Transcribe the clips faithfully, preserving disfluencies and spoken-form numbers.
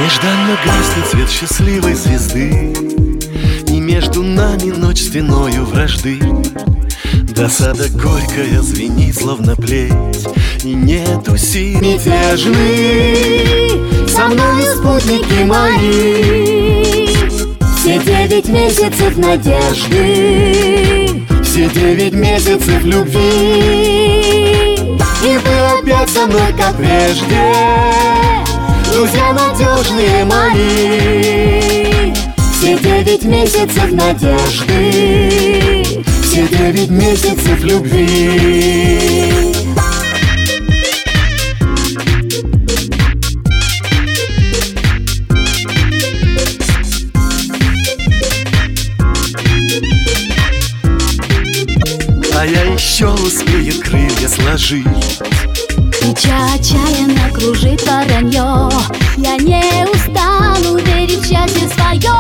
Нежданно гаснет свет счастливой звезды, и между нами ночь стеною вражды. Досада горькая звенит, словно плеть, и нету сил. Мятежны со мною спутники мои, все девять месяцев надежды, все девять месяцев любви. И вы опять со мной, как прежде, друзья надежные мои. Все девять месяцев надежды, все девять месяцев любви. А я еще успею крылья сложить. Туча отчаянно кружит воронье, я не устану верить в счастье свое.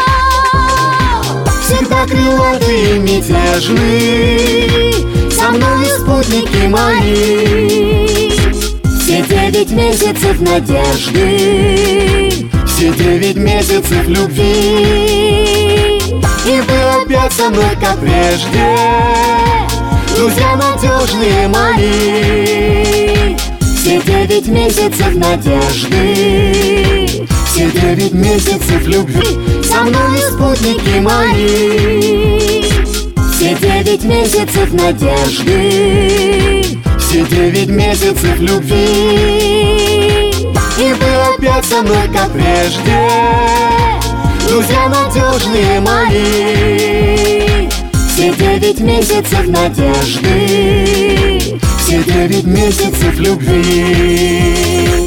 Всегда крылатые и мятежны со мной спутники мои. Все девять месяцев надежды, все девять месяцев любви. И вы опять со мной, как прежде, друзья надежные мои. Все девять месяцев надежды, все девять месяцев любви. Со мной спутники мои. Все девять месяцев надежды, все девять месяцев любви. И вы опять со мной, как прежде, друзья надежные мои. Все девять месяцев надежды, все девять месяцев любви.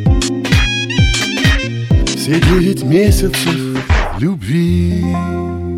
Все девять месяцев любви.